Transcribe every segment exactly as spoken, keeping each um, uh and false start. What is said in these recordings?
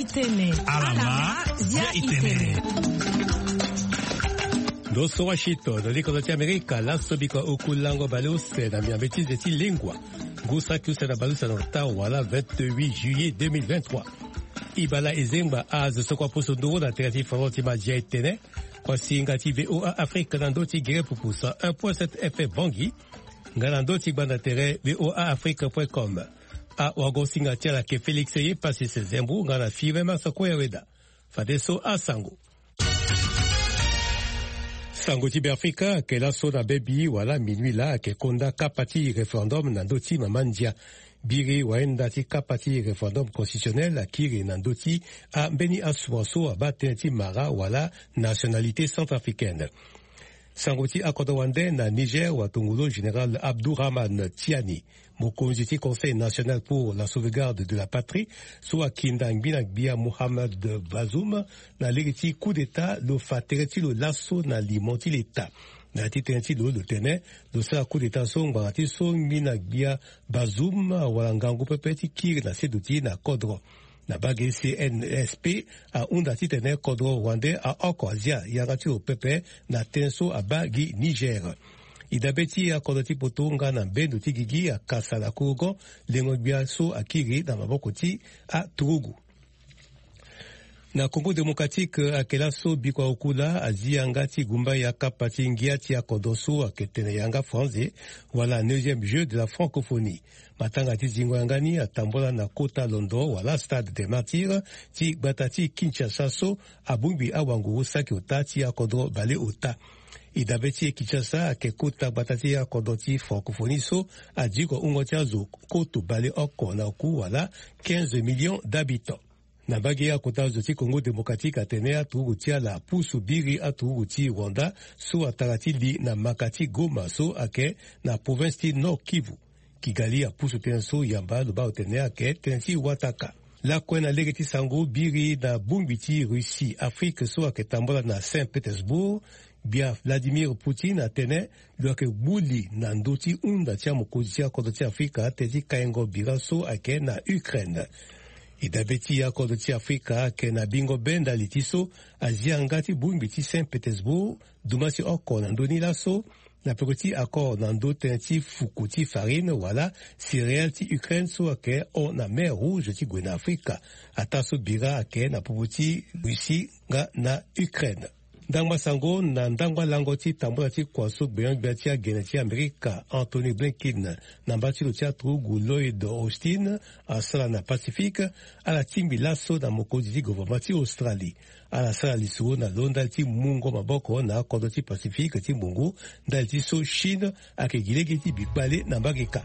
itene alama ya itene. Doso Washington, liko za Amerika, laso biko ukulango balose na miambeti zeti lingua. Gusa kusa na balusa na Ottawa la vingt-huit juillet deux mille vingt-trois. Ibala ezemba az sokwa poso ndoro na terati favorti magia itene. Kwa singati V O A Afrique nandoti gere pupusa un point sept F M Bangi. Nganandoti banda tere V O A Afrique point com. A wago singati la ke Felix ye pasi se zembu ngana five masa kwa weda. Fadeso a sango. Sango tibe Afrika ke la so na bebi wala minuit la ke konda kapati referendum nandoti mamandia. Biri waenda ti kapati referendum constitutionnel akiri nandoti a beni asuanso abatenti mara wala nationalité centrafricaine. Sangoti akodawande na Niger watungulo général Abdourahmane Tiani, mokonzi ti Conseil national pour la sauvegarde de la patrie, soit kindang binakbia Mohamed Bazoum na legiti coup d'état lo fatereti lo lasso na limonti l'état. Na titenti lo lo tene lo sa coup d'état so ngati so binakbia Bazoum wala ngangu pepeti kiri na seduti na kodro. Na bagi C N S P a unda titene kodro rwandais a okozia yangati o pepe na tenso a bagi Niger. Idabeti a kodoti potonga na bendo tigigi a kasala kugo lengo biaso a kiri na mabokoti a Turugu. Na Congo démocratique a kelaso bikwa okula azia ngati gumba ya kapati ngiati ya kodoso a ketene yanga français wala neuvième jeu de la francophonie. Matanga ti zingo yangani atambola na kota Londo wala stade de Martyrs ti batati Kinshasa so abumbi awangu saki otati ya kodro bale ota. Idabeti Kinshasa ke kota batati ya kodoti francophonie so adiko ungotia zo koto bale oko na ku wala quinze millions d'habitants. Na bagi ya kota zoti Congo démocratique atene atugutia la pusu biri atuguti Rwanda so atarati li na makati Goma so ake na province ti Nord Kivu. Kigali a pusu tenso yamba loba otene ake tensi wataka. La kwena legeti sango biri na bumbiti Russie Afrique so ake tambola na Saint-Pétersbourg. Bia Vladimir Poutine atene luake buli na ndoti unda tia mokozi ya kodoti Afrika tezi kaengo bira so ake na Ukraine. Idabeti ya kodoti Afrika ke na bingo benda litiso azia ngati bumbiti Saint-Pétersbourg dumasi oko na ndoni laso na pekoti accord na ndo tenti fukuti farine wala céréales ti Ukraine so ake o na mer rouge ti gwena Afrika ataso bira ake na puputi Russie nga na Ukraine. Ndangwa sango na ndangwa lango ti tambola ti kwaso beyon betia gene ti Amerika Anthony Blinken na mbati lo teatro gu Lloyd Austin asala na Pacifique ala timbi laso na mokozi ti gouvernement ti Australie. Ala sala lisuo na londa ti mungo maboko na kodo ti Pacifique ti mungu ndal ti so Chine ake gilegi ti bikbale na mbageka.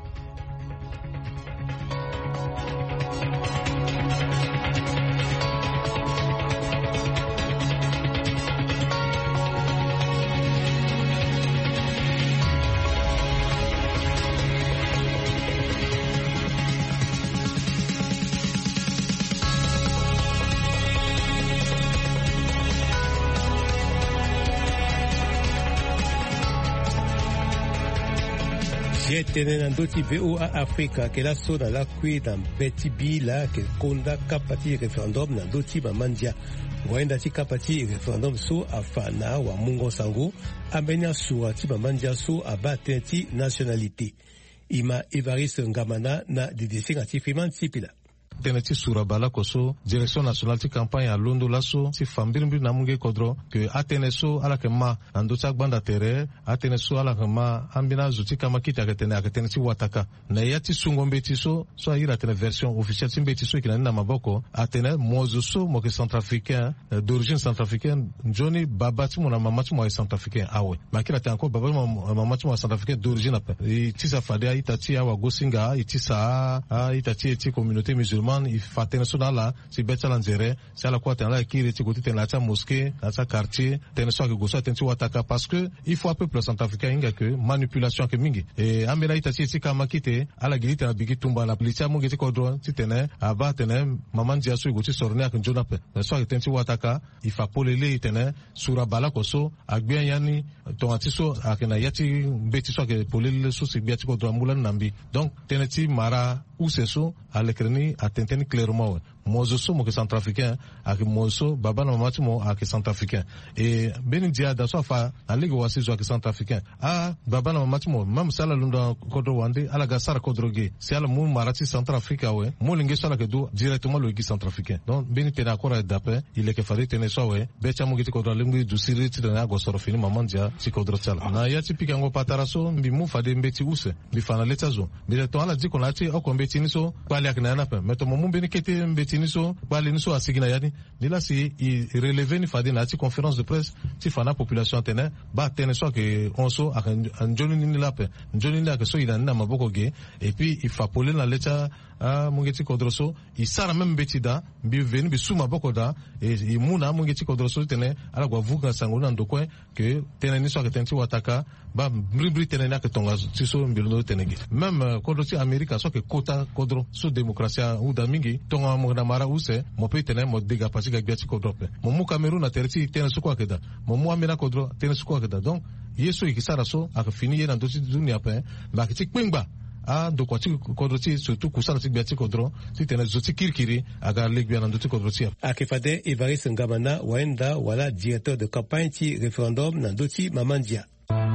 Tene na ndoti V O A Afrika ke la so na la kwe na beti bi la ke konda kapati referendum na ndoti mamandia. Waenda ti kapati referendum so afana wa mungo sango amenya suwa ti mamandia so abate ti nationalité. Ima Evariste Ngamana na didisinga ti Fiman Sipila. Tene ti sura bala koso direction nationale ti campagne a londo laso ti fambirimbi na munge kodro ke atene so ala ke ma ando ta gbanda tere atene so ala ke ma ambina zuti kama kita ke tene ke tene ti wataka na ya ti sungombe ti so so ayira tene version officielle ti mbeti so kina na maboko atene mozo so mo ke centrafricain d'origine centrafricaine Johnny baba ti mo na mama ti mo centrafricain awe makira te encore baba mo mama ti mo centrafricain d'origine ape ti sa fade ita ti awa gosinga iti sa ita ti ti communauté musulmane il fa tene so la si betsa lanzere si ala kwa tene la kiri ti koti tene la ta mosquée la ta quartier tene so ke goso tene ti wataka parce que il faut un peuple centrafricain inga que manipulation ke mingi e amela ita ti ti kama kite ala gili tene bigi tumba la plicha mo giti kodro ti tene aba tene maman dia so goti sorne ak njona pe so ke tene ti wataka il fa polele tene sura bala koso agbe yani to atiso akena yati beti so ke polele so si biati kodro mulan nambi donc tene ti mara ou c'est so à l'écran à tenter clairement mozo so mo ke centrafricain ak mozo baba na mama ti mo ak centrafricain et beni dia da so fa na ligue wasi zo ak centrafricain a baba na mama ti mo mam sala lunda kodro wande ala ga sara kodro ge si ala mu marati centrafrica we mo linge so la ke do directement le centrafricain donc beni te na kora d'après il est que fallait tenir so we be cha mo giti kodro lingue du siri ti na go soro fini mama dia si kodro sala na ya ti pika ngo patara so mbi mu fa de mbeti use bi fa na leta zo bi to ala di ko na ti o ko mbeti ni so kwali ak na na pe meto mo mu beni kete mbeti ni so kwali ni so asigina yani ni la si i relever ni fa de na ti conférence de presse ti fa na population tene ba tene so que on so ak njoni ni la pe njoni ni ak so ina na maboko ge et puis il fa poler na leta a mungeti kodroso i sara même betida bi veni bi suma boko da et i muna mungeti kodroso tene ala gwa vuka sangona ndokwe que tene ni so que tenti wataka ba mbri tene na que tonga ti so mbilondo tene ge même kodrosi america so que kota kodro so demokrasia u da mingi tonga mo na mara use mo pe tene mo diga pasika gati kodrope mo mu cameroun na terti tene so kwa keda mo mu amina kodro tene so kwa keda donc yeso ikisara so ak fini ye na dosi dunia pe ba ki pingba a do ko ti kodro ti surtout kusala ti biati kodro ti tene zo ti kirkiri aga legbia na do ti kodro ti akifade Evariste Ngamana waenda wala directeur de campagne ti référendum na do ti Mamandia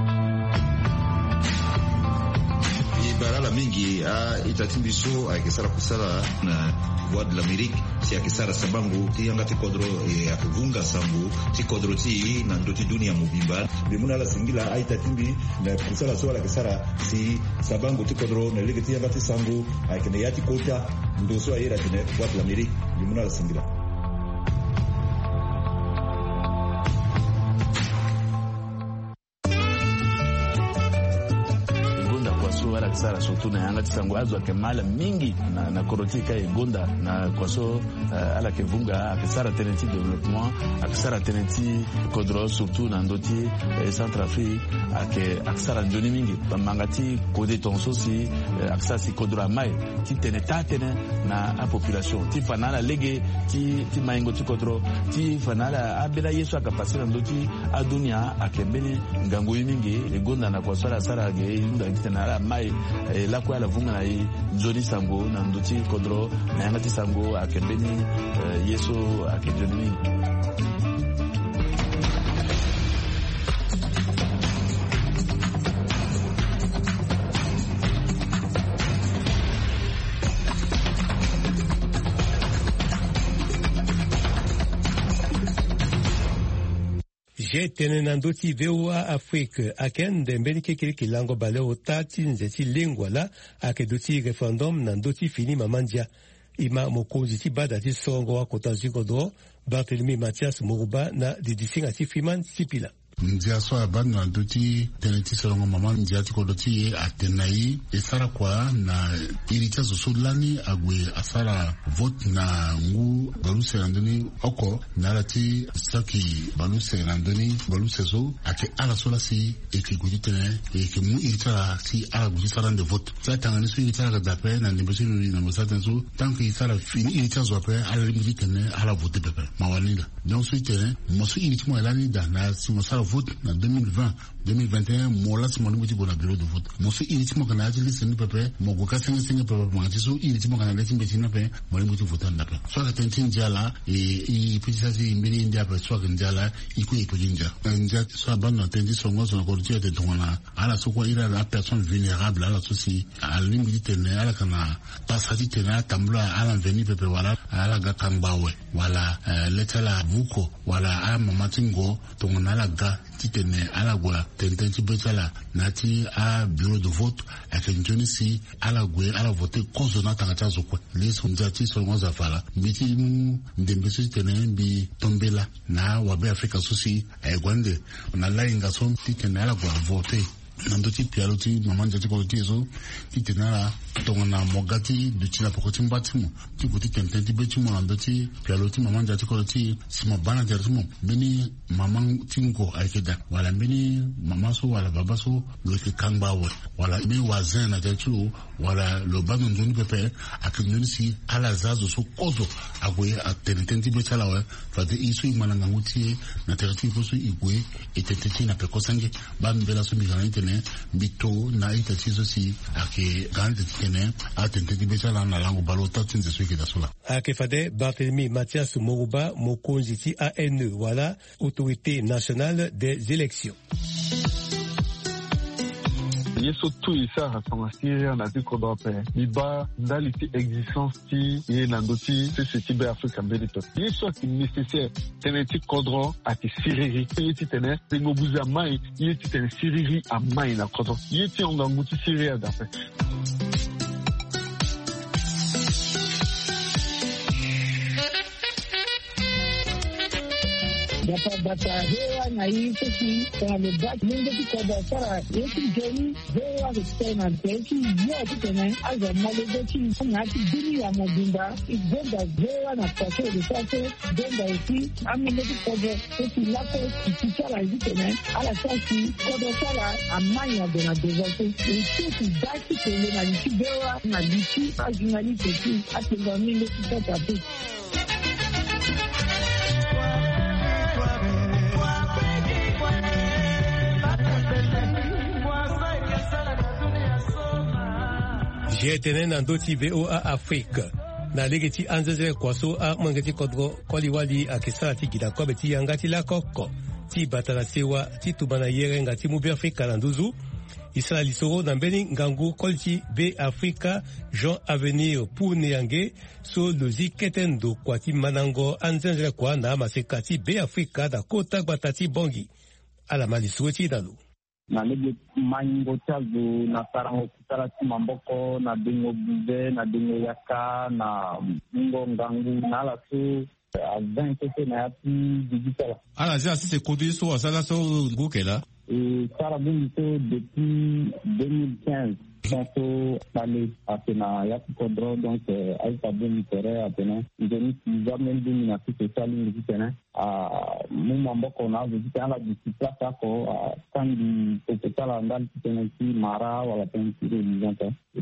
barala mingi a itatimbiso akisara kusala na voix de l'Amérique si akisara sabangu ti yanga ti kodro e akivunga sambu ti kodro ti na ndoti dunia mubimba bimuna la singila a itatimbi na kusala so la kisara si sabangu ti kodro na lege ti yanga ti sangu akene yati kota ndoso ayera tene voix de l'Amérique bimuna la singila wala kisara surtout na yanga tisango azwa kemala mingi na, na korotika egonda na kwaso uh, ala kevunga akisara tenenti développement akisara tenenti kodro surtout na ndoti eh, Centrafrique ake akisara njoni mingi mangati kode tonso si eh, akisara si kodro amai ti teneta tene na a population ti fanala lege ti ti maingo ti kodro ti fanala abela yesu akapasira ndoti adunia akembele ngango mingi egonda na kwaso ala sara ge inda kitana mai e la kwa la vunga na i nzoni sango na ndoti kodro na yanga ti sango akembeni uh, yeso akejoni Je tene na ndoti V O A Afrique akende mbeni kekele kilango bale otati nzeti lengwa la akedoti referendum na ndoti fini Mamandia ima mokonzi ti bada ti songo wa kota zigodro Barthélemy Mathias Moruba na didisinga ti Freeman Sipila ndia so abana na ndoti teneti solongo mama ndia ti kodoti e atenai e sara kwa na irita zo solani agwe asara vote na ngu baluse landoni oko narati saki baluse landoni baluse zo ake ala sola si e ke guditene e ke mu irita si ala guditara de vote sa tangani so irita ga dape na ndimbeshi na mosata zo tanki isara fini irita zo ape ala guditene ala vote pepe mawalinda donc so itene mo so irita mo elani da na si mo sara vote na deux mille vingt deux mille vingt et un mola si mo ngoti bona bureau de vote mo so iriti mo kana ajili sini pepe mo go ka singa singa pepe mo ngati so iriti mo kana leti mbeti na pe mo ngoti vote na pe so ka tentin jala e i pitisa si mbiri ndia pe so ka njala iku iku jinja ndia so abana tentin so ngo so na ko tie de tongana ala so ko ira la personne vulnérable ala so si ala limbi tene ala kana pasati tene tambula ala veni pepe wala ala ga kambawe wala letala vuko wala a mamatingo tongana la ga titene ala gwa tenten ti betala nati a bureau de vote akenjoni si ala gwe ala vote kozo na tangata zokwe leso mzati solongo za fala biti mu ndembeso titene bi tombela na wabe Afrika susi aigwande na lainga so titene ala gwa vote nando ti pialo ti mamanja ti ko ti so ti tenara tongona mogati du ti la pokoti mbatimu ti ko ti tenten ti betimu nando ti pialo ti mamanja ti ko ti sima bana tertumo beni mamang tingo aikeda wala beni mama so wala baba so lo ke kangba wa wala be wazin na tertu wala lo bano ndoni pepe akinoni si ala zazo so kozo agwe atenten ti betala wa fa de isu imananga nguti na tertu ko so igwe etete na pekosange ba mbela so mi tene bito na ita chizo si ake gante tene atente dibesa la na lango balota tsinze swiki da sola ake fade Barthélemy Mathias Moruba mokonzi ti A N E wala autorité nationale des élections. Yeso tu isa rasanga Syria na ti kodope iba ndali ti existence ti ye nandoti se se ti be Afrika mbelito yeso ki nécessaire tene ti kodro ati siriri ye ti tene tengo buza mai ye ti tene siriri a mai na kodro ye ti ongangu ti Syria dape. Bata bata hewa na hii sisi kwa mbaki mungu tukoba sara yesu jeni hewa kutena teki yote tena aza malezeki na kidini ya mobimba igenda hewa na kwaso de kwaso genda eti amene tukoba sisi lako kichara hivi tena ala sasi kodo sara amanya de na devote sisi daki tele na likibewa na liki ajinali teki atenga mimi tutata tu. Jetene na ndoti V O A Afrique na legeti anzeze kwaso a mangeti kodro kwaliwali akisala ti gida kobe ti yangati la koko ti batala sewa ti tubana yere ngati mubi Afrika na nduzu isala lisoro na mbeni ngangu kolti B Afrika Jean Avenir pour Neyange so lozi ketendo kwa ti manango anzeze kwa na maseka ti B Afrika da kota batati bongi ala malisoro ti dalu na lege mango chazo na sarango kitala ti mamboko na dingo buze na dingo yaka na ngo ngangu na la so a vingt kete na yapi digital ala ja si se kodi so asala so ngukela e sara bungi so depuis deux mille quinze donc parler apena yapi kodro donc aita bungi tere apena ndeni jamais bungi na ti social ni tena a mu mamboko na zo ti ala discipline ko kandi kokotala ndani tena ti mara wala tena ti religion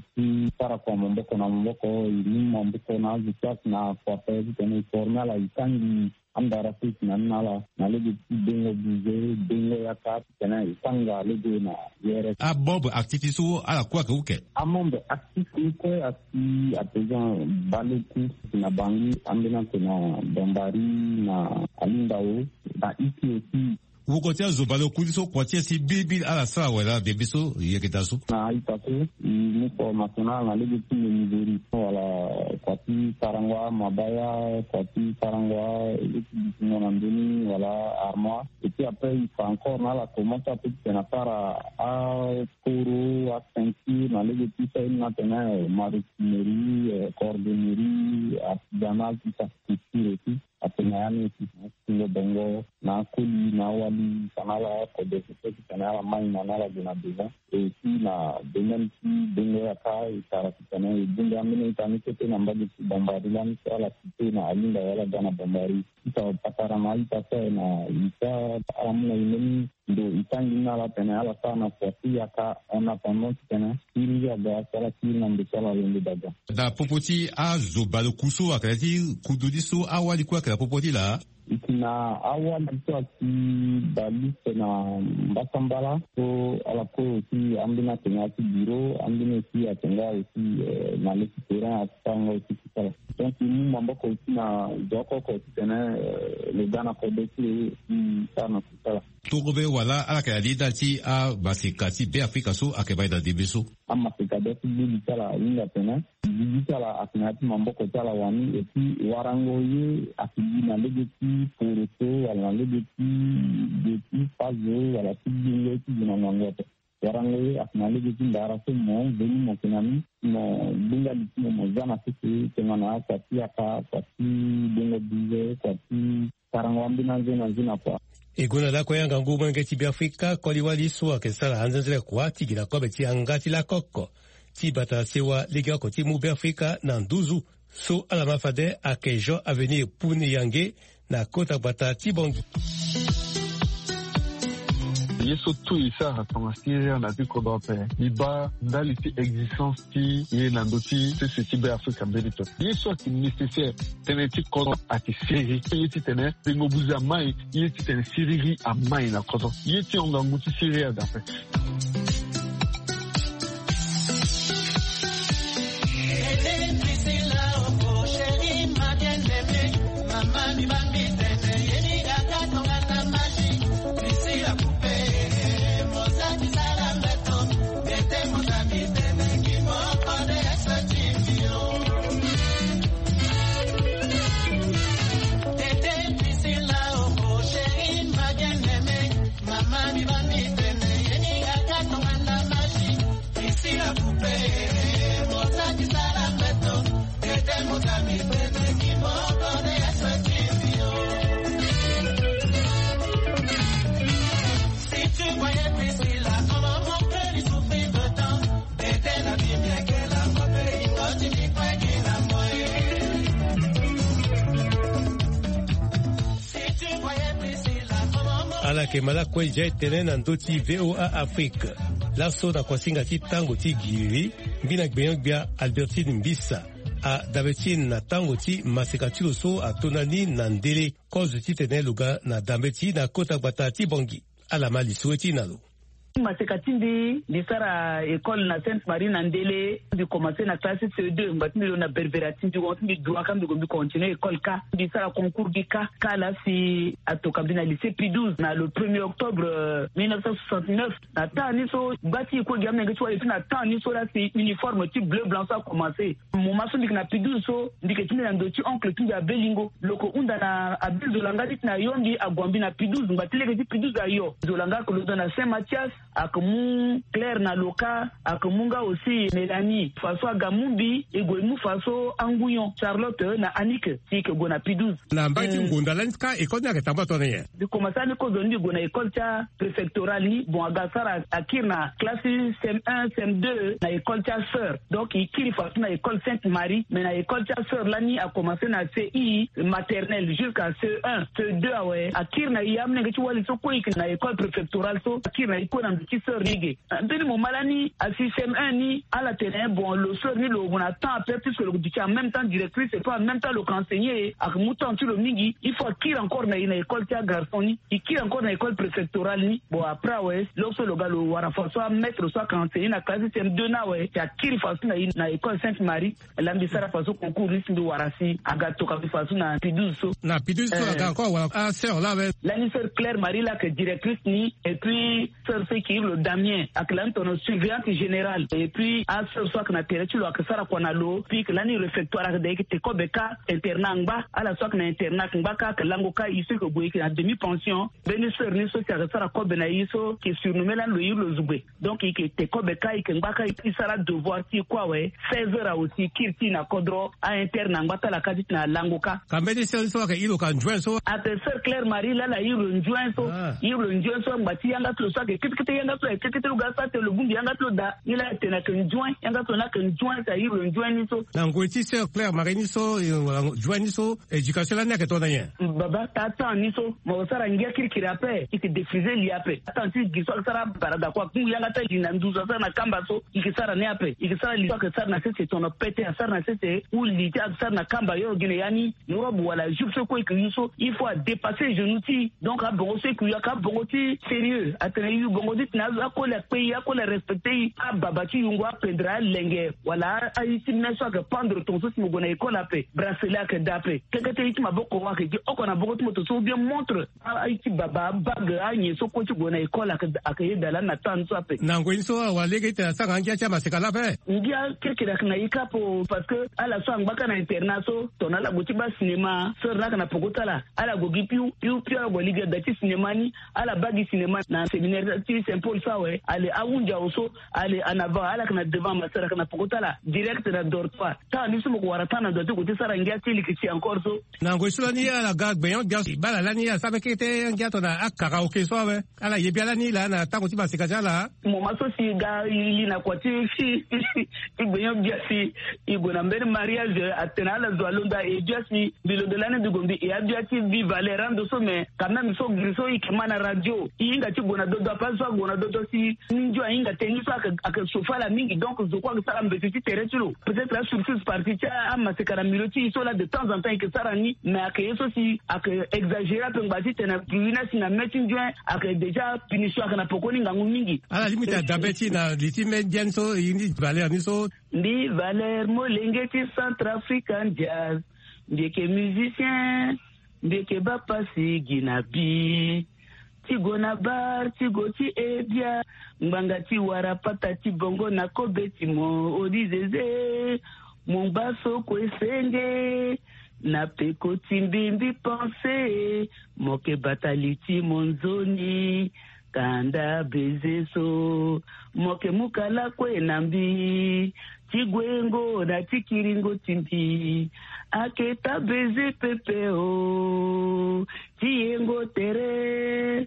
ti para kwa mamboko na mamboko ni mamboko na zo chat na kwa tena formal ai kandi andara ti na nala na lege ti bengo buze bengo ya ka tena isanga lege na yere a bob activité so ala kwa ka uke a mombe activité ko ati atejan baloku na bangi ambena tena bombari na alindao na iki aussi ukotia zo baloku so kwatia si bibi ala sa wala bebiso yeketaso na itato ni formational na lege ti ni wala kwati karangwa mabaya kwati karangwa na ndini wala armoire et puis après il faut encore na la commence à peut na para a kuru a ceinture na lege ti sa na tena marinerie cordonnerie artisanal tout ça tout apenayani kingo bongo na kuli na wali sanala ko de se kanala mai na nala de na besoin et puis na domaine qui bongo ya ka itara kitana ibunga mine itani kete na mbadi bombardilani sala kite na alinda wala dana bombari ita patara mai pata na ita amna imeni ndo itangi na la tena ala sana kwa tia ka ona pamon tena ili ya ba sala kina mbesala lende daga da popoti a zo balokuso akrati kududiso awali kwa la popoti la ikina awali kwa ki balise na mbasambala so ala ko aussi ambina tena ti biro ambina aussi atenga aussi na le terrain asanga aussi kitala donc nous mambo ko na joko ko tena le dana ko desi sana kitala togobe wala ala ka lida ti a basikati be Afrika so akeba da debeso amma ka da ti bitala inga tena bitala akinati mambo ko tala wani et puis warango ye akiji na legeti poroto wala legeti de ti fazo wala ti dingo ti na mangoto warango ye akinali legeti ndara so mo beni mo kinami mo dinga ti mo zana ti tena kwa ti aka kwa ti dingo bize kwa ti karango ambina zena zina kwa egona la koyanga nguma ngeti bi Afrika koliwali so ke sala anzele kwa tigila ko beti angati la koko ti bata sewa liga ko ti mu bi Afrika na nduzu so ala mafade ake Jean Avenir pour Neyange na kota bata ti bongi yeso tu isa rasanga Syria na ti kodope iba ndali ti existence ti ye nandoti se se ti be Afrika mbelito yeso ki nécessaire tene ti kodo ati siri ye ti tene pengo buza mai ye ti tene siriri a mai na kodo ye ti ongangu ti Syria dape ala ke mala kwe jai tene na ndoti V O A Afrique laso na kwasinga ti tango ti giri mbina gbeyon gbia Albertine Mbisa a dabetine na tango ti maseka ti lo so atonani na ndele kozu ti tene luga na dambe ti na kota gbata ti bongi ala mali so ti na lo Masekatindi disara école na Sainte Marie Nandele di commencer na classe C deux mbatindi na berberatindi on di droit kam di continuer école K disara concours di K K la si atoka bina lycée P douze na le premier octobre mille neuf cent soixante-neuf na tani so bati ko gamne ngi so et na tani so la si uniforme type bleu blanc ça commencer mon maso dik na P douze so ndiketini na ndoti oncle tu ya Belingo loko unda na abil de langadi na yondi agwambi na P douze mbatile ke P douze ayo zolanga ko do na Saint Mathias akamu Claire na Loka akamunga aussi Mélanie François Gamumbi egoimu Faso Anguyon Charlotte na Annick sike gona P douze na mbati ngonda lanska école na ketamba tonye di commencer ni ko zondi gona école cha préfectorale bon agasara akirna classe C M un C M deux na école cha sœur donc ikiri Faso na école Sainte Marie mais na école cha sœur lani a commencé na C I maternelle jusqu'à C un C deux ouais akirna yamne ngi wali so ko ikina na école préfectorale so akirna ikona qui sœur ligue ndeni mo malani à système un ni à la terrain bon le sœur ni le on attend après puisque le dit en même temps directrice et pas en même temps le conseiller à mouton tu le mingi il faut qu'il encore na une école tia garçon ni il qu'il encore na école préfectorale ni bon après ouais lorsque le gars le wara soit maître soit conseiller na classe système deux na ouais tia qu'il fasse na na école Sainte Marie l'ambisara façon concours risque de warasi agato ka façon na P douze so na P douze so encore wala ah sœur là la sœur Claire Marie là que directrice ni et puis sœur c'est qui le Damien aklantono surveillante générale et puis à ce soir que na terre tu lo akasara kwa na lo puis que l'année réfectoire de te ko beka internat ngba ala soir que na internat ngba ka que lango ka ici que boye que na demi pension beni sœur ni so akasara ko bena iso qui surnommé là le yuro zubé donc il te ko beka il ngba ka il sera devoir ti quoi ouais seize heures aussi kirti na kodro à internat ngba ta la kadit na lango ka kambedi sœur so ka ilo kan joint so à sœur Claire Marie là la yuro joint so yuro joint so ngba yanga to so que kit yanga to kit to ga sa te le bumbi yanga to da il a été na kan joint yanga to na kan joint ça yuro joint ni so na ngoti sœur Claire Marie ni so joint ni so éducation là na ke to na yen baba tata ni so mo sara ngia kirikira pe iki diffuser li ape attention giso sara barada kwa kungu yanga ta lina nduza sara na kamba so iki sara ne ape iki sara li kwa sara na sese tono pete sara na sese ou li ta sara na kamba yo gine yani yorobu wala jupe so ko iki so il faut dépasser genouti donc a bon se ku ya ka bon ti sérieux atene yu bon dit na ko la pe ya ko la respecter a babati yungo apendra lenge wala aiti meso ka pendre ton so mo gona école ape bracelet ka dape kekete iti maboko wa ke oko na boko mo to so bien montre aiti baba bag anyi so ko ti gona école ka akaye dala na tan so ape na ngweni so wale ke ta sanga ngia cha maseka la pe ngia kekira na ikapo parce que ala so ngba na internat so to na la buti ba cinéma so na na pokota la ala gogi piu piu piu go liga da ti cinéma ni ala bagi cinéma na séminaire ti Saint Paul ça ouais ale aunja oso ale anava ala kana devant masara kana pokota la direct na dortoir ta ni sumo ko warata na doto ko ti sara ngia ti likiti encore so na ngwe so ni ala gag beyon gas bala la ni ya sabe ke te ngia to na akara o ke so we ala ye biala ni la na ta ko ti basika jala mo maso si ga ili na ko ti fi beyon biasi igona mbere mariage atena la zwalonda e biasi bilo de l'année de gombi e abiati vi valerand so mais quand même so griso ikemana radio inga ti gona dodo pas so gona dodo si ninjo inga tengi so aka sofa la mingi donc je crois que ça me petit terrain tu peut-être la surface partie a masekara miloti so là de temps en temps que ça rani mais aka yeso si aka exagérer pe ngati tena pruina si na metin joint aka déjà punition aka na pokoni ngangu mingi ala limite dabeti na litime dienso indi valer ni so ndi valer molenge ti Centrafrican jazz ndiye ke musicien mbeke bapasi ginabi tigo na bar tigo ti ebia mbanga ti wara pata ti bongo na kobeti mo odizeze mumbaso kwesenge na peko timbimbi pense moke bataliti monzoni kanda bezeso moke mukala kwe nambi tigwengo na tikiringo timbi aketa beze pepeo tiengo tere.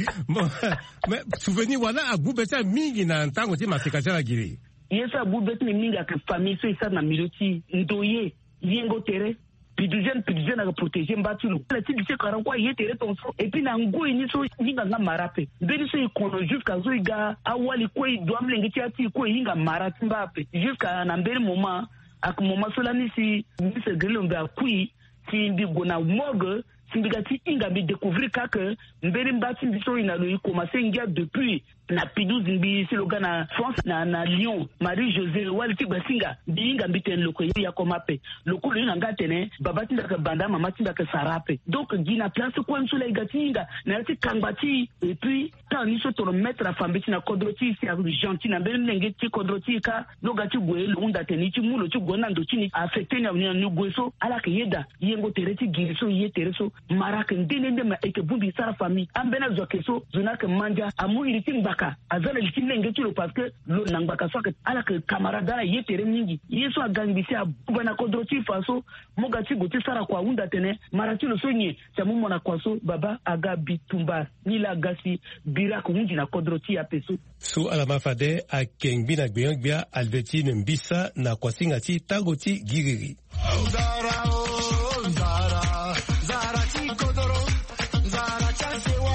Souvenir wana agubeta mingi na ntango ti masekachala giri yesa agubeta mingi aka famille so isa na miloti ndoye yengo tere pidujene pidujene aka protéger mbatulo la ti dise karankwa yetere tonso et puis na ngoi ni so yinga nga marape mbeni so ikono jusqu'à so iga awali kwe doamlenge ti ati kwe yinga marati mbape jusqu'à na mbeni moment ak moment so la ni si mbise grelo mbe akui si mbi gona mogue si mbi gati inga mbi découvrir kake mbeni mbati mbi so ina lo yi commencé ngia depuis na pidouze mbi si loga na France na na Lyon Marie-Josée wali ti basinga mbi inga mbi ten loko ya komape loko lo nga tene babati ndaka banda mama ti ndaka sarape donc gina place kwa nsula igati inga na ti kangbati et puis tant ni so to mettre la femme ti na kodroti si avec gentil na mbeni nenge ti kodroti ka loga ti gwe lo unda tene ti mulo ti gona ndo ti ni affecté na ni gweso ala ke yeda yengo tere ti giriso ye tere so maraka ndene ndema eke bumbi sara famille ambena zokeso zonaka manja amu iriti mbaka azala litine ngetilo parce que lo nangaka soka ala ke camarade ye tere mingi yeso agangisi abana kodroti faso mogati goti sara kwa unda tene maratilo sonye chamu mona kwaso baba aga bitumba nila gasi bira ko munji na kodroti ya peso so ala mafade a kengbi na gbeyangbia Albertine Mbisa na kwasinga ti tagoti giriri zara o zara zara ti kodoro zara chasewa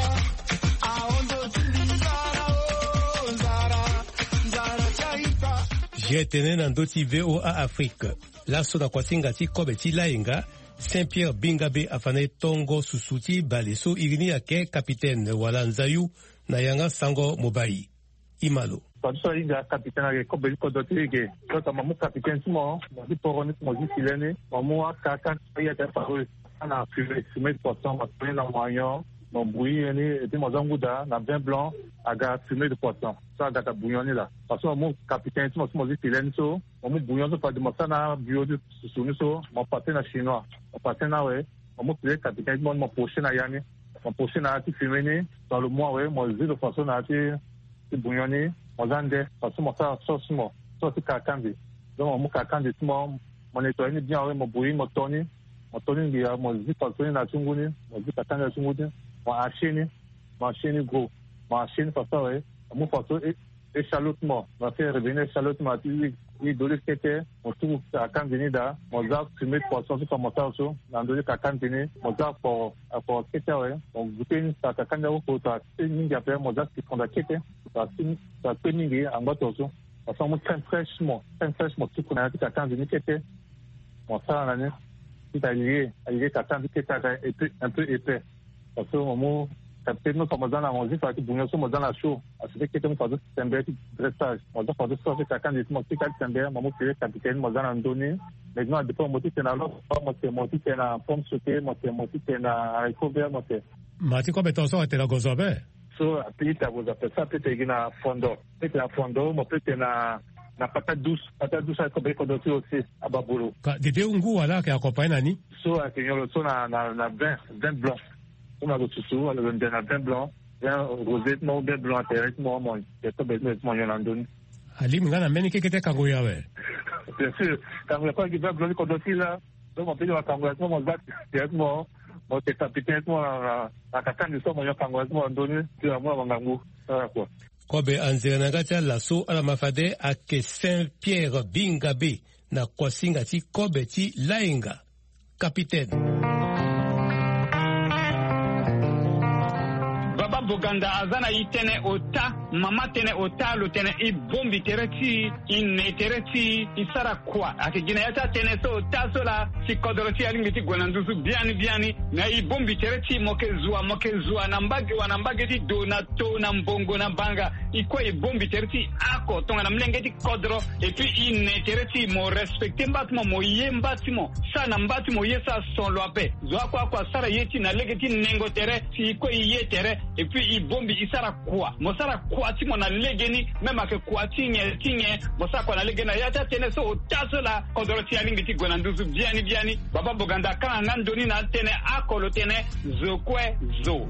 jetene na ndoti V O A Afrique laso na kwasinga ti kobe ti laenga Saint-Pierre Bingabe afane tongo susuti baleso irini ake capitaine wala nzayu na yanga sango mobai imalo so inga capitaine ake kobe ko doti ge to mamu capitaine timo di poroni mo di silene mamu aka ya ta parole ana privé fumé poisson ma na moyen mon bouillie et puis mon angouda na vin blanc aga fumé de poisson ça aga bouillonné là parce que mon capitaine moi moi dit silène so mon bouillon so pas de moi ça na bio de sous so mon patin na chinois mon patin na ouais mon le capitaine mon mon poché na yani mon poché na ti fumé ni dans le mois ouais moi de façon na ti bouillonné mon zande parce que moi ça sauce moi sauce kakandi donc mon kakandi moi mon nettoyer bien ouais mon bouillie mon toni mon toni dia mon dit pas toni na chunguni mon dit kakandi na chunguni ma chaîne ma chaîne gros ma chaîne parce que mon photo et échalotement va faire revenir échalotement il doit le faire on trouve à Canada mon zap fumé de poisson sur mon tasso dans le cas Canada mon zap pour pour qu'est-ce ouais on goûter ça Canada pour ça c'est une après mon zap qui prend la quête ça c'est ça tenir en bas tasso parce que mon très fraîchement très fraîchement tout qu'on a dit à Canada quête mon ça là c'est allié allié à Canada quête un peu épais parce que moment capitaine nous sommes dans la musique parce que nous sommes dans la show c'est que nous faisons sember dressage on doit faire ça c'est quand ils sont quand sember maman c'est capitaine moi dans Andoni maintenant depuis moi c'est na l'autre moi c'est moi c'est na pomme sauté moi c'est moi c'est na recouvert moi c'est mati ko beto so te la gozobe so puis tu vous appelle ça peut-être na fondo peut-être na fondo moi peut-être na na patate douce patate douce avec beaucoup d'autres aussi à Babolo de de ungu wala ke accompagne nani so à kenyo so na na na vin vin blanc on a d'autres sous on a un vin blanc vin rosé non vin blanc directement moi c'est pas besoin de moi en donne ali mngana meni kekete kango yawe bien sûr quand on pas que vin blanc qu'on doit là donc on peut dire kango moi moi directement moi c'est capitaine moi la kakane de so moi kango moi donne tu moi wangangu ça quoi kobe anzela ngata la so ala mafade ake Saint-Pierre Bingabe na kwasinga ti kobe ti laenga capitaine Baba Buganda azana yitene ota mama tene otalo tene i bombi tereti in tereti isara kwa akigina yata tene so tasola si kodoroti alingiti gwanandusu biani biani na i bombi tereti mokezua mokezua na mbagi wana mbagi di donato na mbongo na banga ikwa i bombi tereti ako tonga na mlengeti kodro et puis in tereti mo respecte mbatimo mo ye mbatimo sana mbatimo ye sa son loape zwa kwa kwa sara yeti na legeti nengo tere si ikwa i ye tere et puis i bombi isara kwa mo sara kwa timo na legeni mema ke kwa tinye tinye mo sa kwa na legena yata tene so tasola kodoroti alingiti gwanandusu biani biani baba boganda kana ngandoni na tene akolo tene zokwe zo.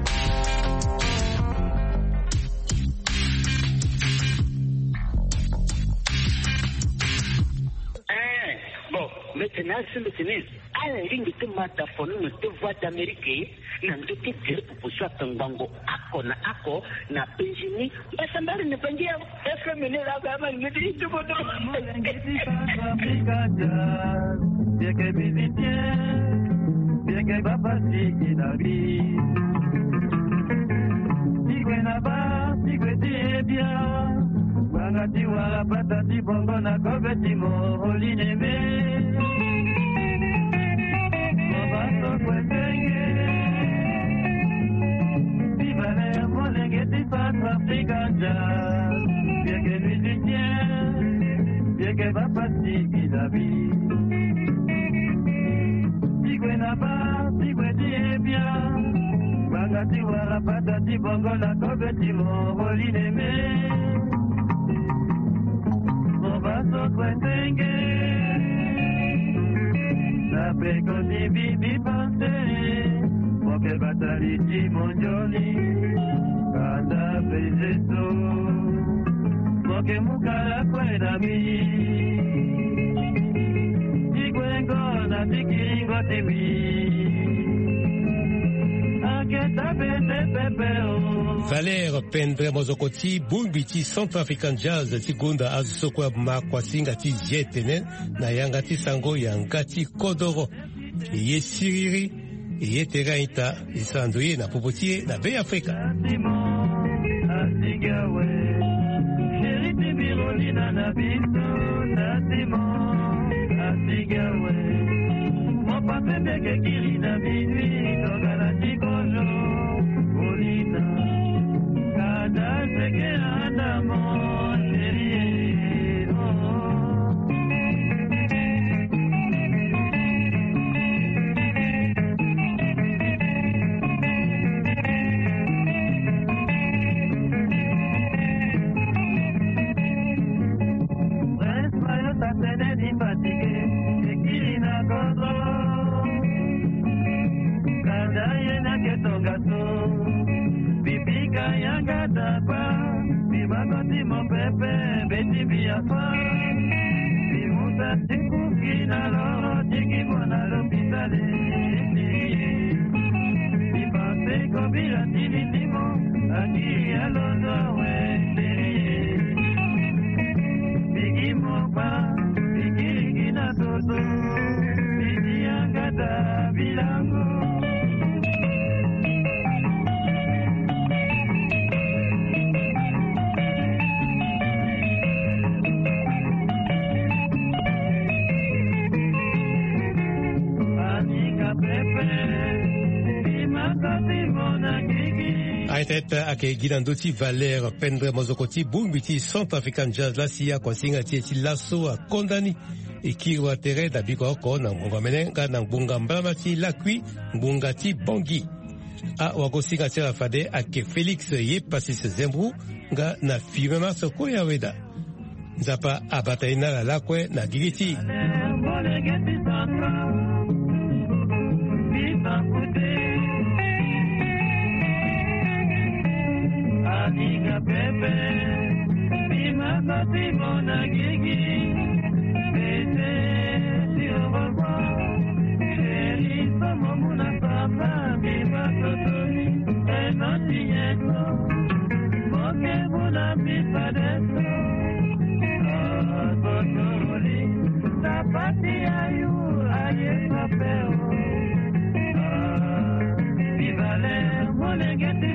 Eh, bon, maintenant c'est le tennis. À la ligne de mataphone, nous te voix d'Amérique, nous te dire pour ça tango ako na ako na penjini. Mais ça m'a ne penjini. Est-ce que mener la gamme ne dit tout bon. Bien que visitien, bien que papa si la vie. Si que na ba, si que tu bien. Bangati wala patati bongo na kobeti mo holineme. Mobato kwetenge. Viva le molenge ti South Africa jazz. Bien que musicien, bien que papa si la vie. Si que na ba, si que tu bien. Bangati wala patati bongo na kobeti mo holineme. Baso kwetenge na peko ni bibi pante moke batali ti monjoli kanda bejeso moke mukala kwena mi ikwengo na tikiringo timi aketa pete pepeo. Valère Pendre Mozokoti, Bumbiti, Centrafrican Jazz, Tigunda, Azusokwa, Makwasinga, Tijetenen, Nayangati Sango, Yangati Kodoro, Ye Siriri, Ye Teraita, Isandoye, Na Popotier, Na Bay Africa. Tête à Guidandoti, Valère, Pendre Mozokoti, Bumbiti, Centrafrican Jazz, la Sia, Kwasinga, Tieti, Lasso, à Kondani, et Kirwa Tere, Dabiko, Nambongamenga, Nambongambamati, Lakui, Mbungati, Bongi. A Wagosinga Tera Fade, à Ke Félix, Ye, Passis Zembrou, Nga, na Fimema, Sokoya Weda. Zapa, Abataina, la Lakwe, na Gigiti. Aniga pepe, bima kati mona gigi, bete si oba, sheri samo muna papa, bima kotoni, enoti yeko, moke muna bipa deso, oh kotoli, tapati ayu aye papeo, oh, vivale mole geti